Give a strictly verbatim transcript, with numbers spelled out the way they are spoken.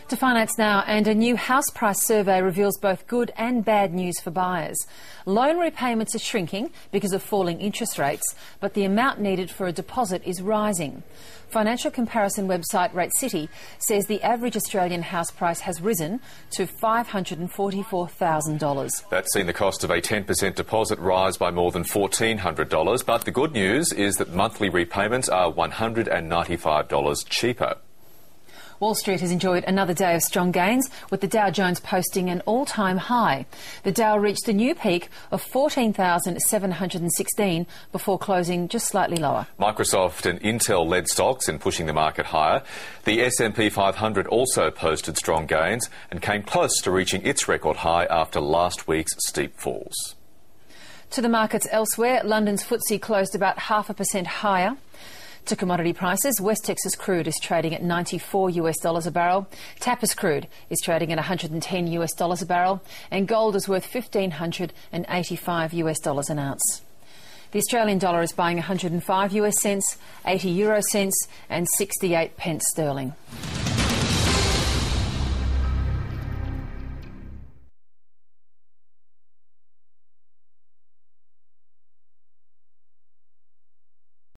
To finance now, and a new house price survey reveals both good and bad news for buyers. Loan repayments are shrinking because of falling interest rates, but the amount needed for a deposit is rising. Financial comparison website Rate City says the average Australian house price has risen to five hundred forty-four thousand dollars. That's seen the cost of a ten percent deposit rise by more than fourteen hundred dollars, but the good news is that monthly repayments are one hundred ninety-five dollars cheaper. Wall Street has enjoyed another day of strong gains, with the Dow Jones posting an all-time high. The Dow reached a new peak of fourteen thousand seven hundred sixteen before closing just slightly lower. Microsoft and Intel led stocks in pushing the market higher. The S and P five hundred also posted strong gains and came close to reaching its record high after last week's steep falls. To the markets elsewhere, London's F T S E closed about half a percent higher. To commodity prices, West Texas crude is trading at ninety-four US dollars a barrel. Tapis crude is trading at one hundred ten US dollars a barrel, and gold is worth one thousand five hundred eighty-five US dollars an ounce. The Australian dollar is buying one hundred five US cents, eighty euro cents, and sixty-eight pence sterling.